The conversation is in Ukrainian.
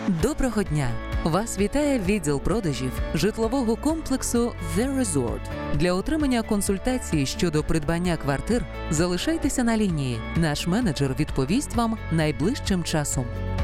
Доброго дня! Вас вітає відділ продажів житлового комплексу The Resort. Для отримання консультації щодо придбання квартир залишайтеся на лінії. Наш менеджер відповість вам найближчим часом.